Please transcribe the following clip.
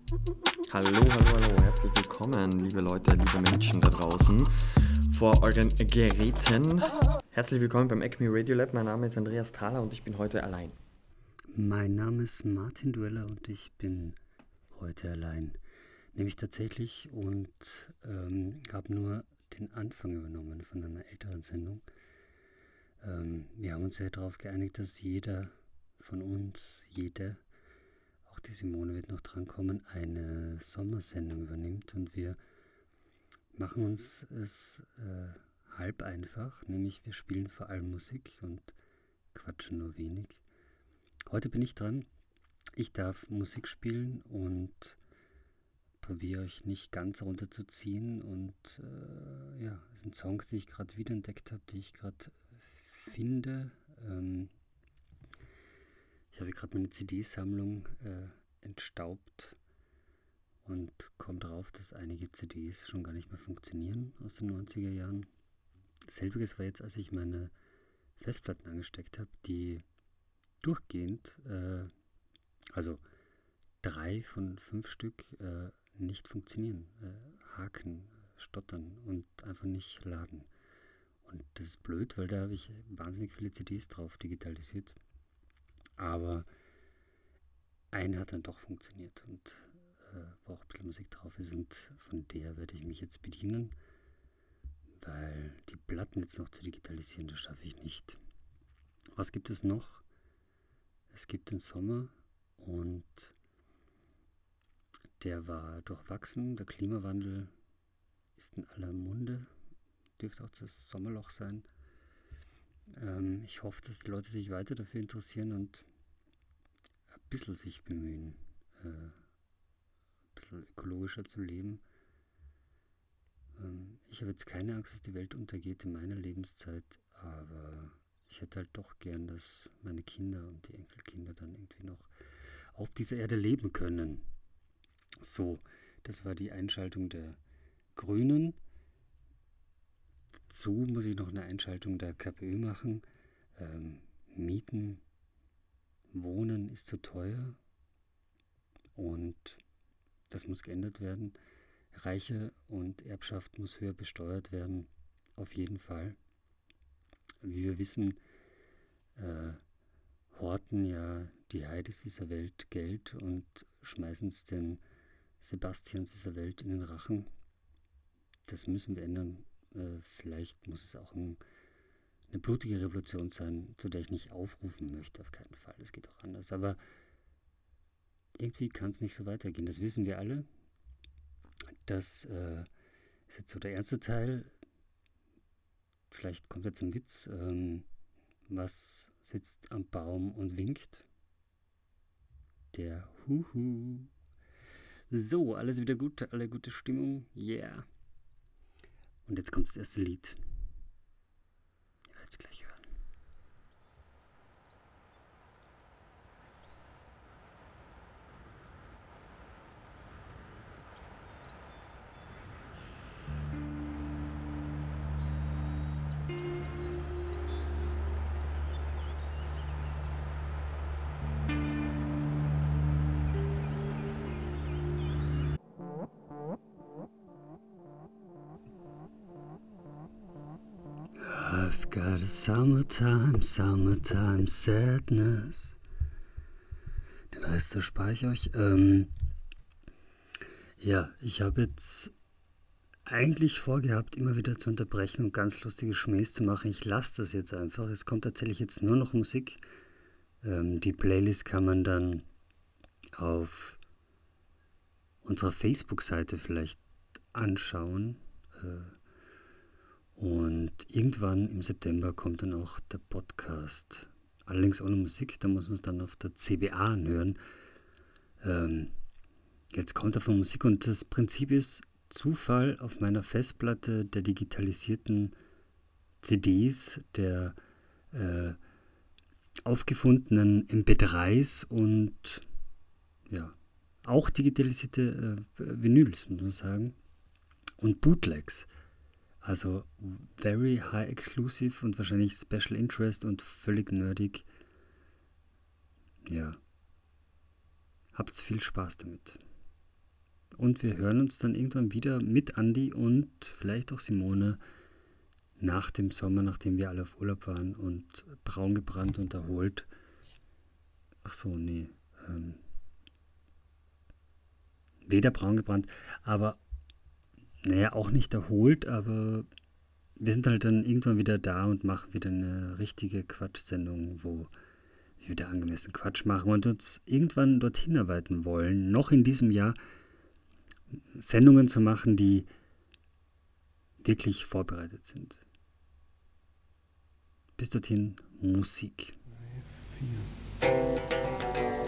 Hallo, herzlich willkommen, liebe Leute, liebe Menschen da draußen vor euren Geräten. Herzlich willkommen beim Acme Radio Lab. Mein Name ist Andreas Thaler und ich bin heute allein. Mein Name ist Martin Dueller und ich bin heute allein. Nämlich tatsächlich und habe nur den Anfang übernommen von einer älteren Sendung. Wir haben uns ja darauf geeinigt, dass jeder von uns, auch die Simone wird noch drankommen, eine Sommersendung übernimmt und wir machen uns es halb einfach, nämlich wir spielen vor allem Musik und quatschen nur wenig. Heute bin ich dran. Ich darf Musik spielen und probiere euch nicht ganz runterzuziehen. Und es sind Songs, die ich gerade wiederentdeckt habe, die ich gerade finde. Ich habe gerade meine CD-Sammlung entstaubt und komme drauf, dass einige CDs schon gar nicht mehr funktionieren aus den 90er Jahren. Selbiges war jetzt, als ich meine Festplatten angesteckt habe, die durchgehend, also 3 von 5 Stück nicht funktionieren, haken, stottern und einfach nicht laden. Und das ist blöd, weil da habe ich wahnsinnig viele CDs drauf digitalisiert. Aber eine hat dann doch funktioniert und wo auch ein bisschen Musik drauf ist und von der werde ich mich jetzt bedienen, weil die Platten jetzt noch zu digitalisieren, das schaffe ich nicht. Was gibt es noch? Es gibt den Sommer und der war durchwachsen. Der Klimawandel ist in aller Munde. Dürfte auch das Sommerloch sein. Ich hoffe, dass die Leute sich weiter dafür interessieren und ein bisschen sich bemühen, ein bisschen ökologischer zu leben. Ich habe jetzt keine Angst, dass die Welt untergeht in meiner Lebenszeit, aber ich hätte halt doch gern, dass meine Kinder und die Enkelkinder dann irgendwie noch auf dieser Erde leben können. So, das war die Einschaltung der Grünen. Dazu muss ich noch eine Einschaltung der KPÖ machen. Mieten, Wohnen ist zu teuer und das muss geändert werden. Reiche und Erbschaft muss höher besteuert werden, auf jeden Fall. Wie wir wissen, horten ja die Heidis dieser Welt Geld und schmeißen es den Sebastians dieser Welt in den Rachen. Das müssen wir ändern. Vielleicht muss es auch eine blutige Revolution sein, zu der ich nicht aufrufen möchte, auf keinen Fall. Das geht auch anders. Aber irgendwie kann es nicht so weitergehen. Das wissen wir alle. Das ist jetzt so der erste Teil. Vielleicht kommt jetzt ein Witz. Was sitzt am Baum und winkt? Der Huhu. So, alles wieder gut, alle gute Stimmung. Yeah. Und jetzt kommt das erste Lied. Ihr werdet es gleich hören. I've got a summertime sadness. Den Rest erspare ich euch. Ich habe jetzt eigentlich vorgehabt, immer wieder zu unterbrechen und ganz lustige Schmähs zu machen. Ich lasse das jetzt einfach. Es kommt tatsächlich jetzt nur noch Musik. Die Playlist kann man dann auf unserer Facebook-Seite vielleicht anschauen. Und irgendwann im September kommt dann auch der Podcast. Allerdings ohne Musik, da muss man es dann auf der CBA anhören. Jetzt kommt davon Musik und das Prinzip ist Zufall auf meiner Festplatte der digitalisierten CDs, der aufgefundenen MP3s und auch digitalisierte Vinyls, muss man sagen, und Bootlegs. Also very high exclusive und wahrscheinlich Special Interest und völlig nerdig. Ja. Habt's viel Spaß damit. Und wir hören uns dann irgendwann wieder mit Andi und vielleicht auch Simone nach dem Sommer, nachdem wir alle auf Urlaub waren und braun gebrannt und erholt. Ach so, nee. Weder braun gebrannt, aber naja, auch nicht erholt, aber wir sind halt dann irgendwann wieder da und machen wieder eine richtige Quatschsendung, wo wir wieder angemessen Quatsch machen und uns irgendwann dorthin arbeiten wollen, noch in diesem Jahr Sendungen zu machen, die wirklich vorbereitet sind. Bis dorthin Musik. 3, 4.